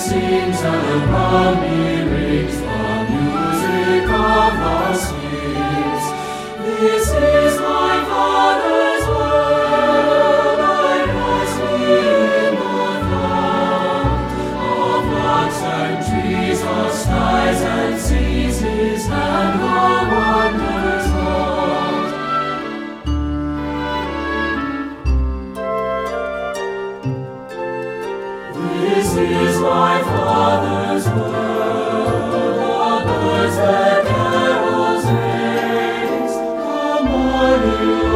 sings and around me rings the music of the spheres. This is my Father's world. I rest me in the fount of rocks and trees, of skies and seas, His hand the wonders wrought. This is my Father's world, the birds that carols raise, the morning